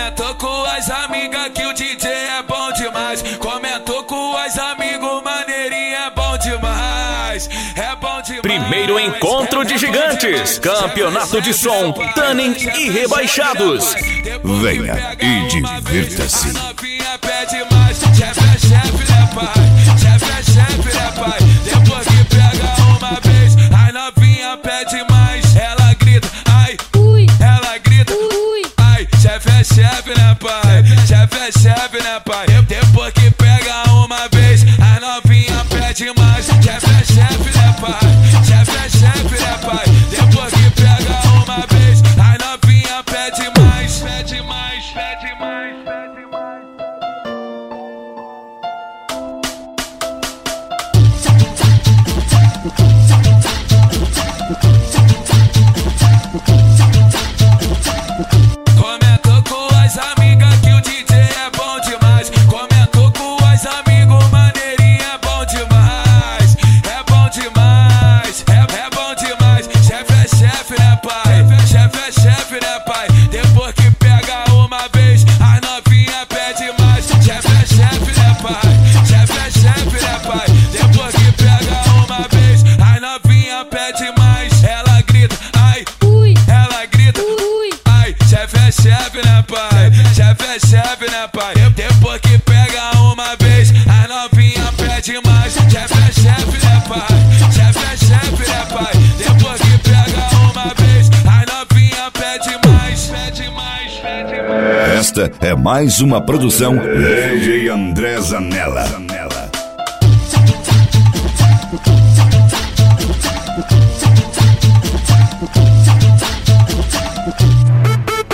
Comentou com as amigas que o DJ é bom demais. Comentou com as amigos, maneirinho é bom demais. É bom demais. Primeiro encontro de gigantes. Campeonato de som, Tanning e Rebaixados. Venha e divirta-se. A novinha pede mais. Chefe é chefe, né pai? Chefe é chefe, né pai? Depois que pega uma vez, a novinha pede mais. Ela grita, ai, ui. Ela grita, ui. Ai, chefe é chefe, né pai? Chefe é chefe, né pai? Depois que pega uma vez, a novinha pede mais. Chefe é chefe, né pai? Chefe é chefe, né pai? Depois que pega uma vez, a novinha pede mais. Pede mais, pede mais, pede mais. Comentou com as amigas que o DJ é bom demais. Comentou com as amigos, maneirinho é bom demais. É bom demais, é bom demais. Chefe é chefe, né pai? Chefe é chefe, né pai? Depois que pega uma vez, a novinha pede mais. Chefe é chefe, né pai? Chefe é chefe, né pai? Depois que pega uma vez, a novinha pede mais. Ela grita, ai, ui. Ela grita, ui. Ai, chefe é chefe, né pai? Chefe é chefe, né pai? Depois que pega uma vez, a novinha pede mais. Chefe é chefe, né pai? Chefe é chefe, né pai? Depois que pega uma vez, a novinha pede mais. Pede mais, pede mais. Esta é mais uma produção DJ André Zanella.